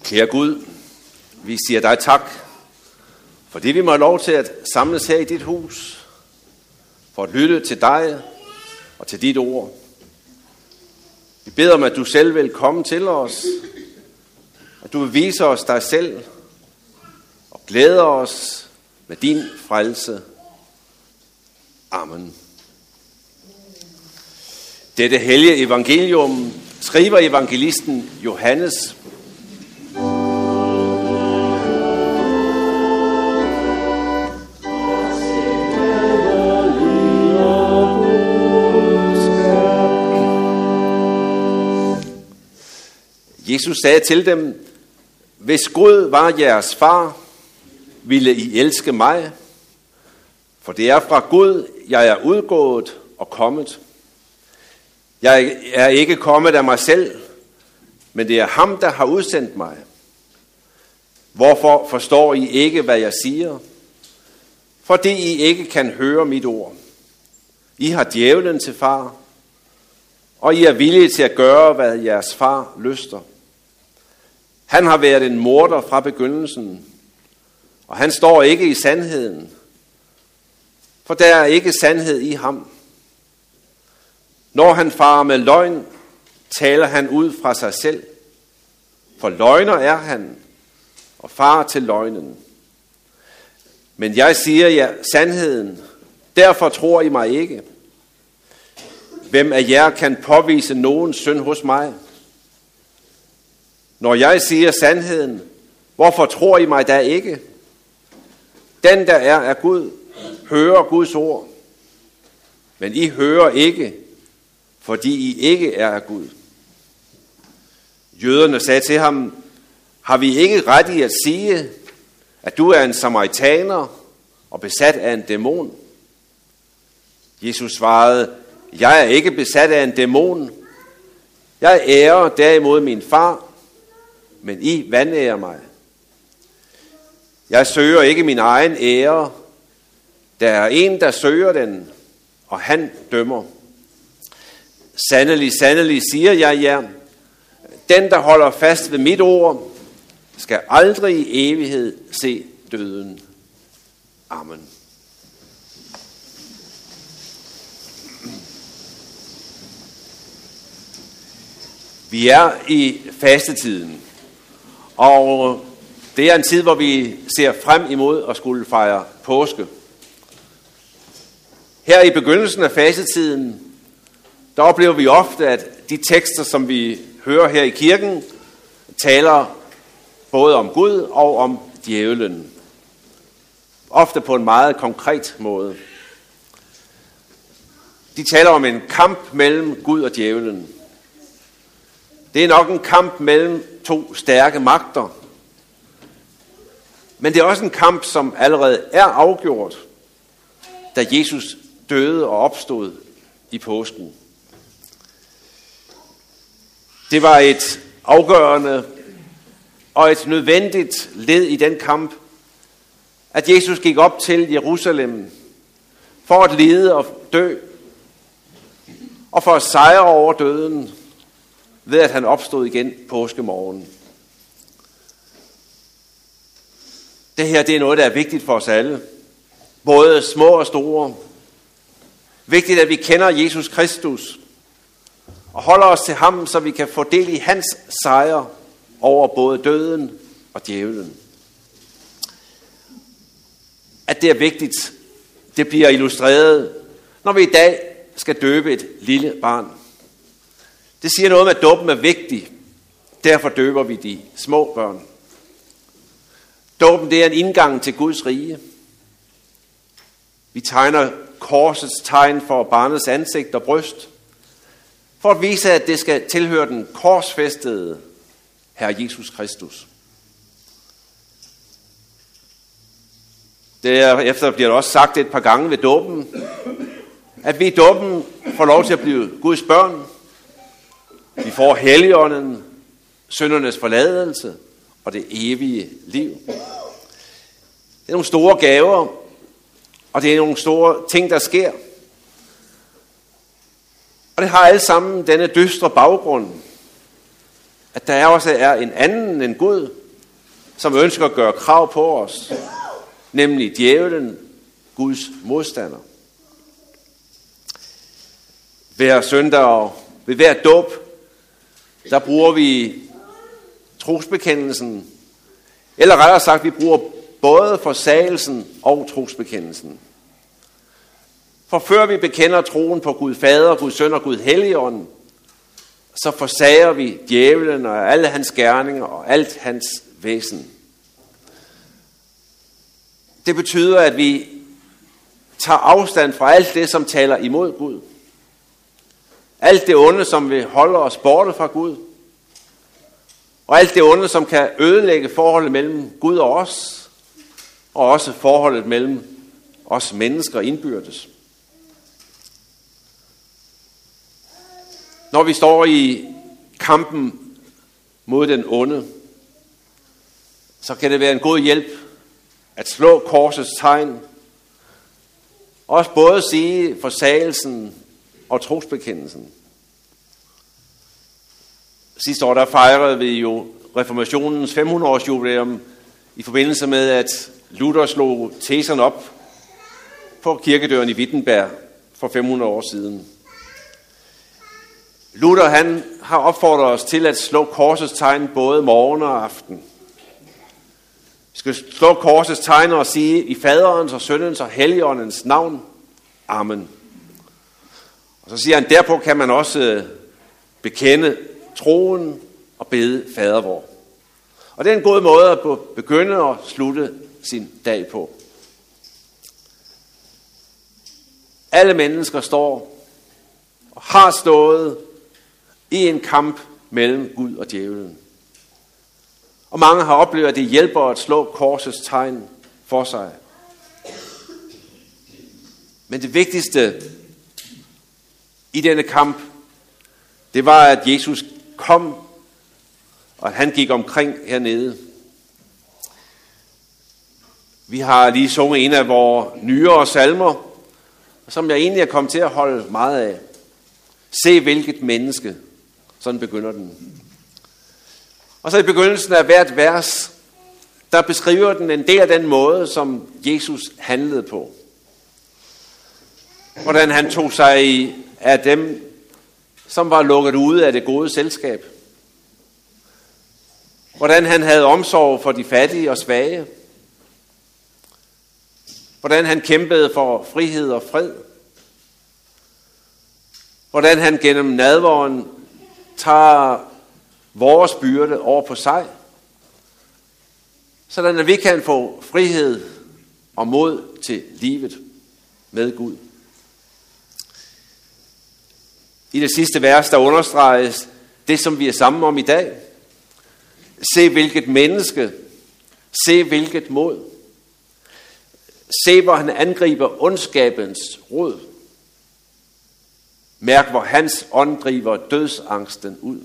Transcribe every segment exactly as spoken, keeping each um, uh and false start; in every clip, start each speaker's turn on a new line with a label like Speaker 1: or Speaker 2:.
Speaker 1: Kære Gud, vi siger dig tak, fordi vi må have lov til at samles her i dit hus, for at lytte til dig og til dit ord. Vi beder om, at du selv vil komme til os, at du vil vise os dig selv og glæde os med din frelse. Amen. Dette hellige evangelium skriver evangelisten Johannes. Jesus sagde til dem, hvis Gud var jeres far, ville I elske mig, for det er fra Gud, jeg er udgået og kommet. Jeg er ikke kommet af mig selv, men det er ham, der har udsendt mig. Hvorfor forstår I ikke, hvad jeg siger? Fordi I ikke kan høre mit ord. I har djævlen til far, og I er villige til at gøre, hvad jeres far lyster. Han har været en morder fra begyndelsen, og han står ikke i sandheden, for der er ikke sandhed i ham. Når han farer med løgn, taler han ud fra sig selv, for løgner er han, og far til løgnen. Men jeg siger jer sandheden, derfor tror I mig ikke. Hvem af jer kan påvise nogen synd hos mig? Når jeg siger sandheden, hvorfor tror I mig da ikke? Den, der er af Gud, hører Guds ord. Men I hører ikke, fordi I ikke er af Gud. Jøderne sagde til ham, har vi ikke ret i at sige, at du er en samaritaner og besat af en dæmon? Jesus svarede, jeg er ikke besat af en dæmon. Jeg ærer derimod min far, men I vanærer mig. Jeg søger ikke min egen ære. Der er en, der søger den, og han dømmer. Sandelig, sandelig, siger jeg jer, den, der holder fast ved mit ord, skal aldrig i evighed se døden. Amen. Vi er i fastetiden, og det er en tid, hvor vi ser frem imod at skulle fejre påske. Her i begyndelsen af fastetiden, der oplever vi ofte, at de tekster, som vi hører her i kirken, taler både om Gud og om djævlen. Ofte på en meget konkret måde. De taler om en kamp mellem Gud og djævlen. Det er nok en kamp mellem to stærke magter. Men det er også en kamp, som allerede er afgjort, da Jesus døde og opstod i påsken. Det var et afgørende og et nødvendigt led i den kamp, at Jesus gik op til Jerusalem for at lide og dø, og for at sejre over døden, ved at han opstod igen påskemorgen. Det her, det er noget, der er vigtigt for os alle. Både små og store. Vigtigt, at vi kender Jesus Kristus og holder os til ham, så vi kan få del i hans sejr over både døden og djævlen. At det er vigtigt, det bliver illustreret, når vi i dag skal døbe et lille barn. Det siger noget om, at dåben er vigtig. Derfor døber vi de små børn. Dåben, det er en indgang til Guds rige. Vi tegner korsets tegn for barnets ansigt og bryst, for at vise, at det skal tilhøre den korsfæstede Herre Jesus Kristus. Derefter bliver der også sagt et par gange ved dåben, at vi i dåben får lov til at blive Guds børn. Vi får Helligånden, syndernes forladelse og det evige liv. Det er nogle store gaver, og det er nogle store ting, der sker. Og det har alle sammen denne dystre baggrund, at der også er en anden end Gud, som ønsker at gøre krav på os, nemlig djævlen, Guds modstander. Hver søndag og ved hver dåb, der bruger vi trosbekendelsen, eller rettere sagt, vi bruger både forsagelsen og trosbekendelsen. For før vi bekender troen på Gud Fader, Gud Søn og Gud Helligånd, så forsager vi djævlen og alle hans gerninger og alt hans væsen. Det betyder, at vi tager afstand fra alt det, som taler imod Gud. Alt det onde, som vil holde os borte fra Gud. Og alt det onde, som kan ødelægge forholdet mellem Gud og os, og også forholdet mellem os mennesker indbyrdes. Når vi står i kampen mod den onde, så kan det være en god hjælp at slå korsets tegn. Også både sige forsagelsen og trosbekendelsen. Sidste år der fejrede vi jo reformationens fem hundrede års jubilæum i forbindelse med, at Luther slog teserne op på kirkedøren i Wittenberg for fem hundrede år siden. Luther han har opfordret os til at slå korsets tegn både morgen og aften. Vi skal slå korsets tegn og sige i faderens og sønnens og helligåndens navn. Amen. Og så siger han, derpå kan man også bekende troen og bede fader vor. Og det er en god måde at begynde og slutte sin dag på. Alle mennesker står og har stået i en kamp mellem Gud og djævlen. Og mange har oplevet, at det hjælper at slå korsets tegn for sig. Men det vigtigste i denne kamp, det var, at Jesus kom, og at han gik omkring hernede. Vi har lige sunget en af vores nyere salmer, som jeg egentlig er kommet til at holde meget af. Se hvilket menneske. Sådan begynder den. Og så i begyndelsen af hvert vers, der beskriver den en del af den måde, som Jesus handlede på. Hvordan han tog sig af dem, som var lukket ude af det gode selskab. Hvordan han havde omsorg for de fattige og svage. Hvordan han kæmpede for frihed og fred. Hvordan han gennem nadveren tager vores byrde over på sig, sådan at vi kan få frihed og mod til livet med Gud. I det sidste vers, der understreges det, som vi er sammen om i dag. Se hvilket menneske, se hvilket mod. Se, hvor han angriber ondskabens rod. Mærk, hvor hans ånd driver dødsangsten ud.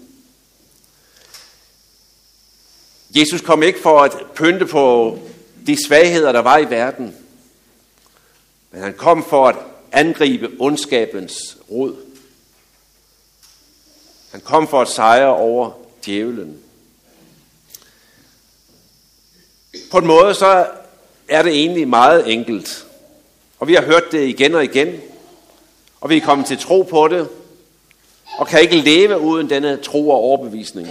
Speaker 1: Jesus kom ikke for at pynte på de svagheder, der var i verden, men han kom for at angribe ondskabens rod. Han kom for at sejre over djævlen. På en måde så er det egentlig meget enkelt, og vi har hørt det igen og igen, og vi er kommet til tro på det, og kan ikke leve uden denne tro og overbevisning.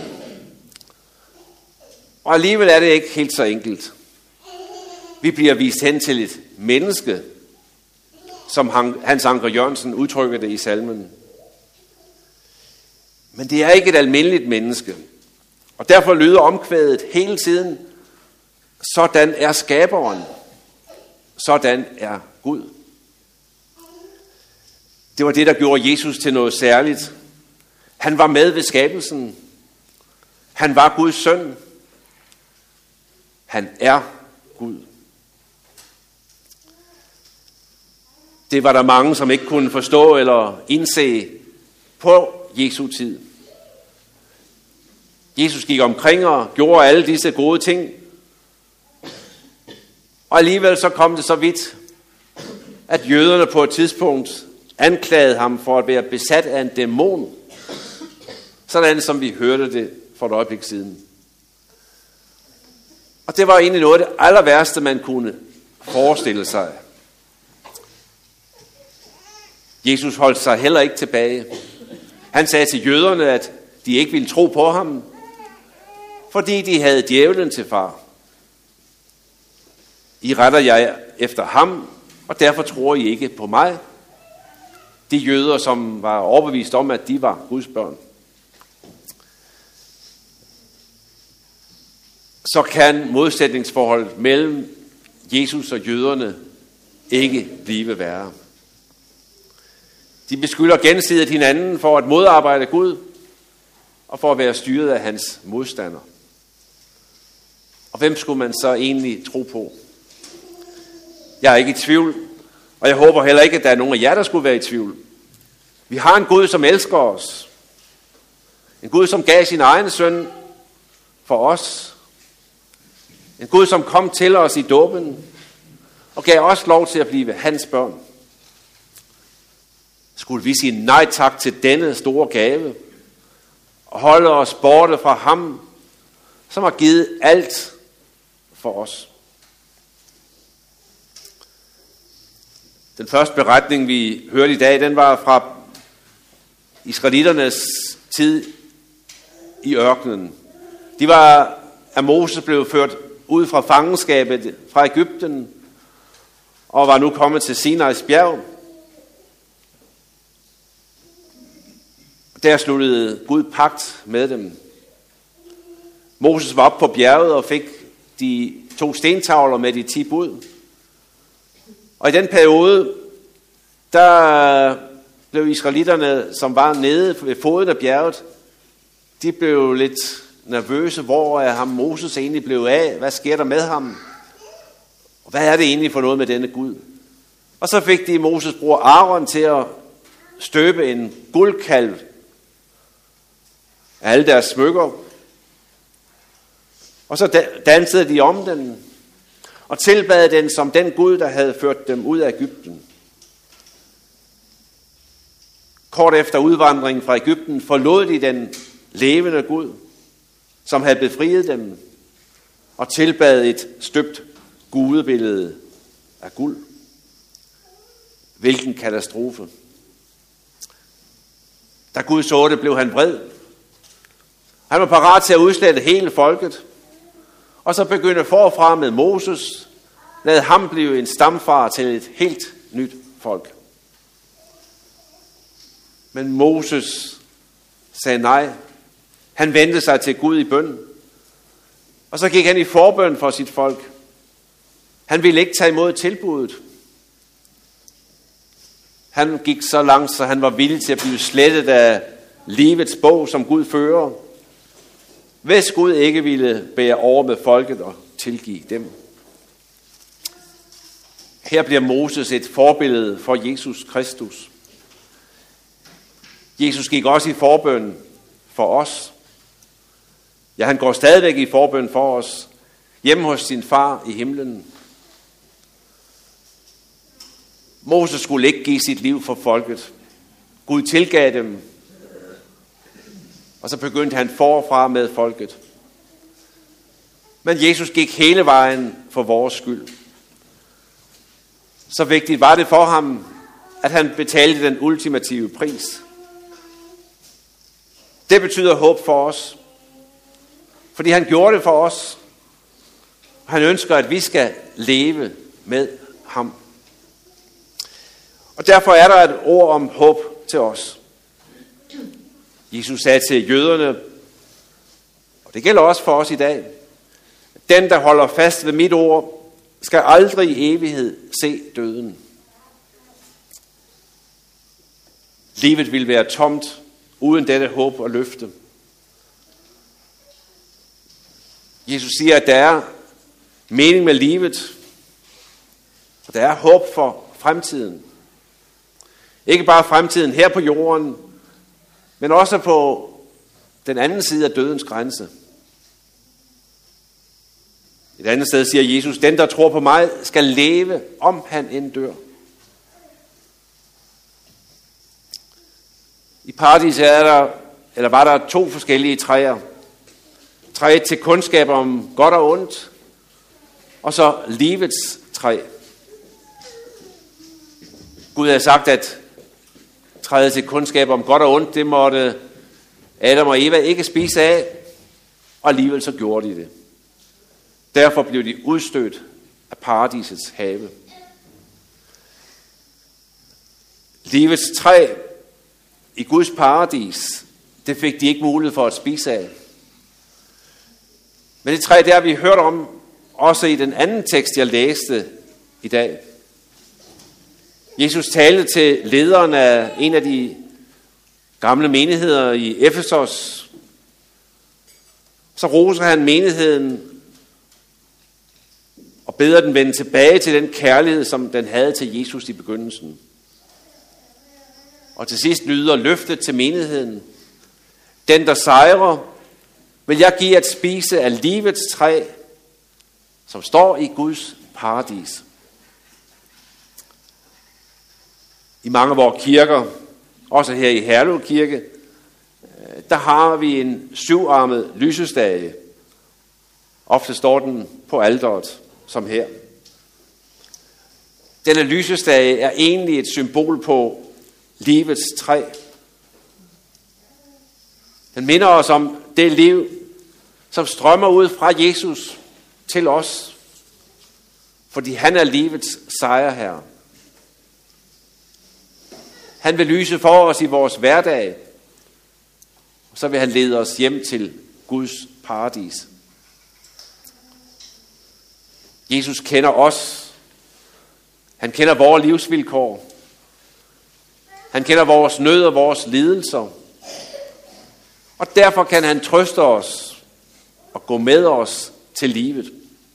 Speaker 1: Og alligevel er det ikke helt så enkelt. Vi bliver vist hen til et menneske, som Hans Anker Jørgensen udtrykker det i salmen. Men det er ikke et almindeligt menneske. Og derfor lyder omkvædet hele tiden, sådan er skaberen, sådan er Gud. Det var det, der gjorde Jesus til noget særligt. Han var med ved skabelsen. Han var Guds søn. Han er Gud. Det var der mange, som ikke kunne forstå eller indse på Jesu tid. Jesus gik omkring og gjorde alle disse gode ting. Og alligevel så kom det så vidt, at jøderne på et tidspunkt anklagede ham for at være besat af en dæmon. Sådan som vi hørte det for et øjeblik siden. Og det var egentlig noget af det aller værste, man kunne forestille sig. Jesus holdt sig heller ikke tilbage. Han sagde til jøderne, at de ikke ville tro på ham, fordi de havde djævlen til far. I retter jeg efter ham, og derfor tror I ikke på mig. De jøder, som var overbevist om, at de var Guds børn. Så kan modsætningsforholdet mellem Jesus og jøderne ikke blive værre. De beskylder gensidigt hinanden for at modarbejde Gud og for at være styret af hans modstander. Og hvem skulle man så egentlig tro på? Jeg er ikke i tvivl, og jeg håber heller ikke, at der er nogen af jer, der skulle være i tvivl. Vi har en Gud, som elsker os. En Gud, som gav sin egen søn for os. En Gud, som kom til os i dåben og gav os lov til at blive hans børn. Skulle vi sige nej tak til denne store gave og holde os borte fra ham, som har givet alt for os? Den første beretning, vi hørte i dag, den var fra israelitternes tid i ørkenen. De var, at Moses blev ført ud fra fangenskabet fra Egypten og var nu kommet til Sinais bjerg. Der sluttede Gud pagt med dem. Moses var oppe på bjerget og fik de to stentavler med de ti bud. Og i den periode, der blev israelitterne, som var nede ved foden af bjerget, de blev lidt nervøse. Hvor er ham Moses egentlig blevet af? Hvad sker der med ham? Og hvad er det egentlig for noget med denne Gud? Og så fik de Moses bror Aaron til at støbe en guldkalv af alle deres smykker. Og så dansede de om den og tilbad den som den Gud, der havde ført dem ud af Egypten. Kort efter udvandringen fra Egypten forlod de den levende Gud, som havde befriet dem, og tilbad et støbt gudebillede af guld. Hvilken katastrofe. Da Gud så det, blev han vred. Han var parat til at udslette hele folket, og så begyndte forfra med Moses, lad ham blive en stamfar til et helt nyt folk. Men Moses sagde nej. Han vendte sig til Gud i bøn, og så gik han i forbøn for sit folk. Han ville ikke tage imod tilbuddet. Han gik så langt, så han var villig til at blive slettet af livets bog, som Gud fører, hvis Gud ikke ville bære over med folket og tilgive dem. Her bliver Moses et forbillede for Jesus Kristus. Jesus gik også i forbøn for os. Ja, han går stadigvæk i forbøn for os, hjemme hos sin far i himlen. Moses skulle ikke give sit liv for folket. Gud tilgav dem, og så begyndte han forfra med folket. Men Jesus gik hele vejen for vores skyld. Så vigtigt var det for ham, at han betalte den ultimative pris. Det betyder håb for os, fordi han gjorde det for os. Han ønsker, at vi skal leve med ham. Og derfor er der et ord om håb til os. Jesus sagde til jøderne, og det gælder også for os i dag, den, der holder fast ved mit ord, skal aldrig i evighed se døden. Livet vil være tomt uden dette håb og løfte. Jesus siger, at der er mening med livet, og der er håb for fremtiden. Ikke bare fremtiden her på jorden, men også på den anden side af dødens grænse. Et andet sted siger Jesus, den der tror på mig, skal leve, om han end dør. I paradis er der, eller var der to forskellige træer. træet til kundskab om godt og ondt, og så livets træ. Gud havde sagt, at træet til kundskab om godt og ondt, det måtte Adam og Eva ikke spise af, og alligevel så gjorde de det. Derfor blev de udstødt af paradisets have. Livets træ i Guds paradis, det fik de ikke mulighed for at spise af. Men det træ, der vi hørt om, også i den anden tekst, jeg læste i dag. Jesus talte til lederen af en af de gamle menigheder i Efesos. Så roser han menigheden og beder den vende tilbage til den kærlighed, som den havde til Jesus i begyndelsen. Og til sidst lyder løftet til menigheden: den, der sejrer, vil jeg give at spise af livets træ, som står i Guds paradis. I mange af vores kirker, også her i Herlev Kirke, der har vi en syvarmet lysestage. Ofte står den på alteret, som her. Denne lysestage er egentlig et symbol på livets træ. Den minder os om det liv, som strømmer ud fra Jesus til os, fordi han er livets sejrherre. Han vil lyse for os i vores hverdag, og så vil han lede os hjem til Guds paradis. Jesus kender os. Han kender vores livsvilkår. Han kender vores nød og vores lidelser. Og derfor kan han trøste os og gå med os til livet.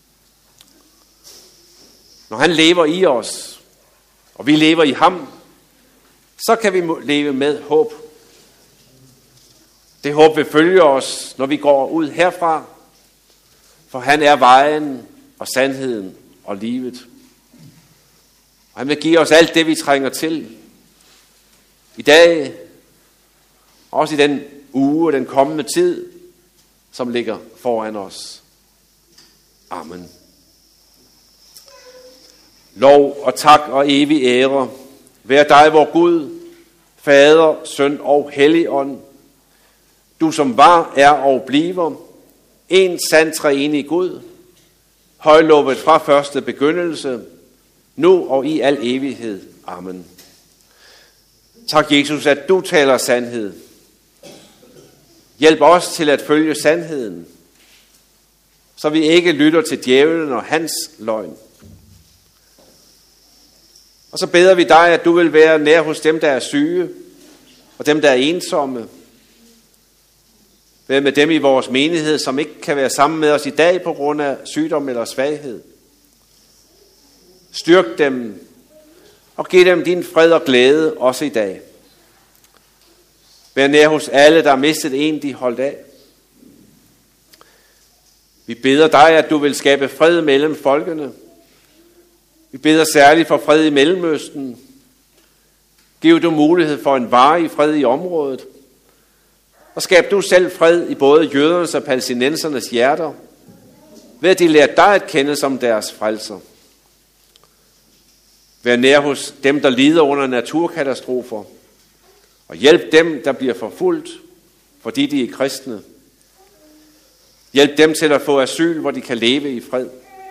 Speaker 1: Når han lever i os, og vi lever i ham, så kan vi leve med håb. Det håb vil følge os, når vi går ud herfra, for han er vejen og sandheden og livet. Og han vil give os alt det, vi trænger til. I dag, også i den uge og den kommende tid, som ligger foran os. Amen. Lov og tak og evig ære vær dig, vor Gud, Fader, Søn og Helligånd, du som var, er og bliver, en sand treenig Gud, højlovet fra første begyndelse, nu og i al evighed. Amen. Tak, Jesus, at du taler sandhed. Hjælp os til at følge sandheden, så vi ikke lytter til djævlen og hans løgn. Og så beder vi dig, at du vil være nær hos dem, der er syge, og dem, der er ensomme. Vær med dem i vores menighed, som ikke kan være sammen med os i dag på grund af sygdom eller svaghed. Styrk dem, og giv dem din fred og glæde også i dag. Vær nær hos alle, der har mistet en, de holdt af. Vi beder dig, at du vil skabe fred mellem folkene. Vi beder særligt for fred i Mellemøsten. Giv du mulighed for en varig fred i området. Og skab du selv fred i både jødernes og palæstinensernes hjerter, ved at de lærer dig at kende som deres frelser. Vær nær hos dem, der lider under naturkatastrofer, og hjælp dem, der bliver forfulgt, fordi de er kristne. Hjælp dem til at få asyl, hvor de kan leve i fred.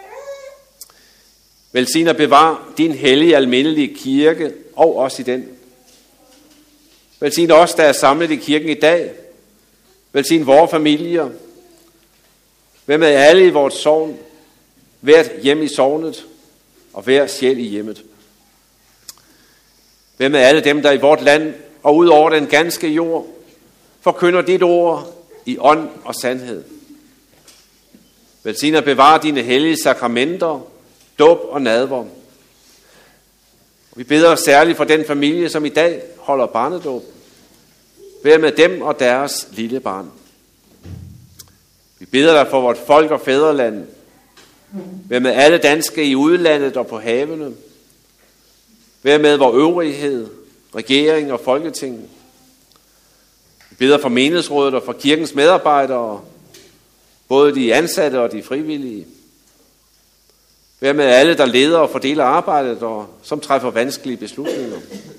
Speaker 1: Velsign og bevar din hellige almindelige kirke, og også i den. Velsign os, der er samlet i kirken i dag. Velsign vores familier. Vær med alle i vores sogn, hvert hjem i sognet, og hver sjæl i hjemmet. Vær med alle dem, der i vort land og ud over den ganske jord forkynder dit ord i ånd og sandhed. Velsign og bevar dine hellige sakramenter, dåb og nadver. Vi beder særligt for den familie, som i dag holder barnedåb. Vær med dem og deres lille barn. Vi beder dig for vort folk og fædreland. Vær med alle danske i udlandet og på havene. Vær med vor øvrighed, regering og folketing. Vi beder for menighedsrådet og for kirkens medarbejdere. både de ansatte og de frivillige. Vær med alle, der leder og fordeler arbejdet, og som træffer vanskelige beslutninger.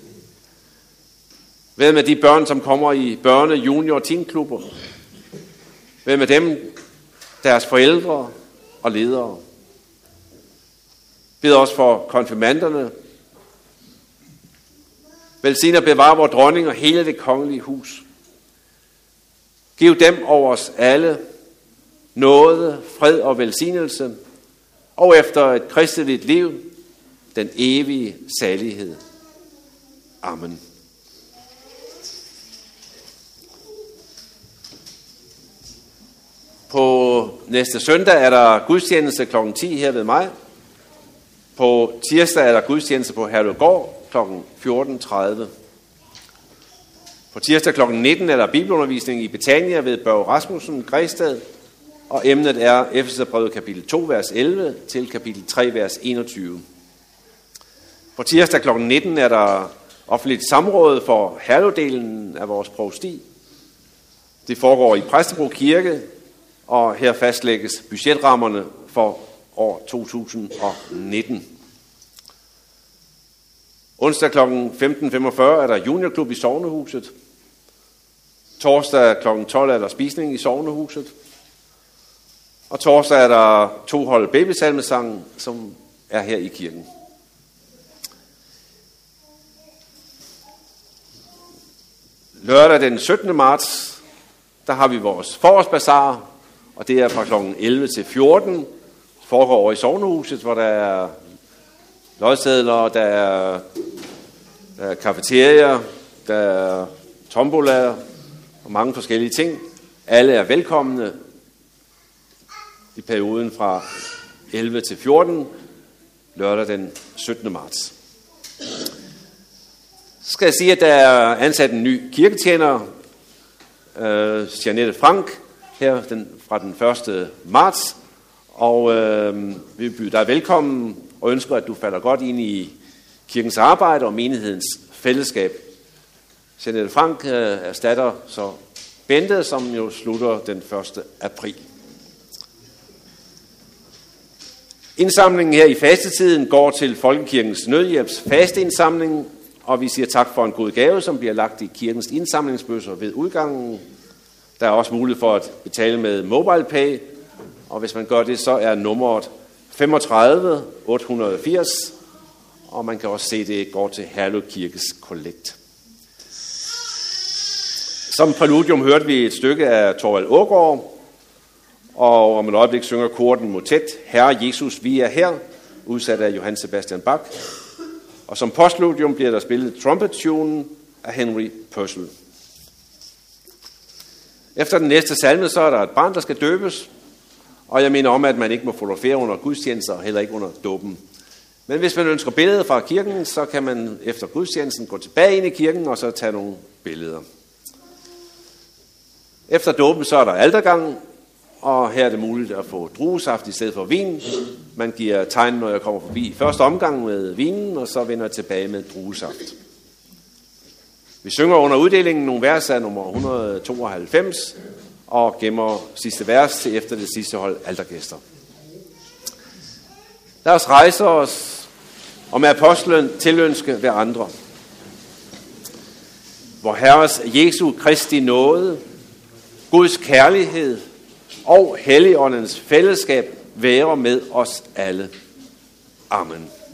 Speaker 1: Vær med de børn, som kommer i børne-, junior- og teenklubber. Vær med dem, deres forældre og ledere. Bed også for konfirmanderne. Velsign og bevare vor dronning og hele det kongelige hus. Giv dem over os alle nåde, fred og velsignelse, og efter et kristeligt liv, den evige salighed. Amen. På næste søndag er der gudstjeneste klokken ti her ved mig. På tirsdag er der gudstjeneste på Herlufgård klokken fjorten tredive. På tirsdag klokken nitten er der bibelundervisning i Betania ved Børge Rasmussen, Græsted, og emnet er Efeserbrevet kapitel to, vers elleve til kapitel tre, vers enogtyve. På tirsdag klokken nitten er der offentligt samråd for Herlev-delen af vores provsti. Det foregår i Præstebro Kirke, og her fastlægges budgetrammerne for år to tusind nitten. Onsdag klokken femten femogfyrre er der juniorklub i Sognehuset. Torsdag klokken tolv er der spisning i Sognehuset. Og torsdag er der to hold babysalmesang, som er her i kirken. Lørdag den syttende marts, der har vi vores forårsbasar, og det er fra klokken elleve til fjorten. Foregår over i Sognehuset, hvor der er lodsedler, der er, der er kafeterier, der er tombolaer og mange forskellige ting. Alle er velkomne i perioden fra elleve til fjorten, lørdag den syttende marts. Så skal jeg sige, at der er ansat en ny kirketjener, øh, Jeanette Frank, her den, fra den første marts. Og øh, vi byder dig velkommen og ønsker, at du falder godt ind i kirkens arbejde og menighedens fællesskab. Jeanette Frank øh, erstatter så Bente, som jo slutter den første april. Indsamlingen her i fastetiden går til Folkekirkens Nødhjælps fasteindsamling, og vi siger tak for en god gave, som bliver lagt i kirkens indsamlingsbøsser ved udgangen. Der er også mulighed for at betale med MobilePay, og hvis man gør det, så er nummeret femogtredive otte hundrede og firs, og man kan også se, at det går til Herlev Kirkes kollekt. Som præludium hørte vi et stykke af Thorvald Aagaard, og om et øjeblik synger koret motet Herre Jesus, vi er her, udsat af Johann Sebastian Bach. Og som postludium bliver der spillet trumpet-tunen af Henry Purcell. Efter den næste salme, så er der et barn, der skal døbes, og jeg mener om, at man ikke må fotografere under gudstjenester, og heller ikke under dåben. Men hvis man ønsker billeder fra kirken, så kan man efter gudstjenesten gå tilbage ind i kirken, og så tage nogle billeder. Efter dåben, så er der altergang, og her er det muligt at få druesaft i stedet for vin. Man giver tegn, når jeg kommer forbi første omgang med vinen, og så vender jeg tilbage med druesaft. Vi synger under uddelingen nogle vers af nummer et hundrede og tooghalvfems, og gemmer sidste vers til efter det sidste hold altergæster. Lad os rejse os og med apostlen tilønske hver andre. Vor Herres Jesu Kristi nåde, Guds kærlighed og Helligåndens fællesskab være med os alle. Amen.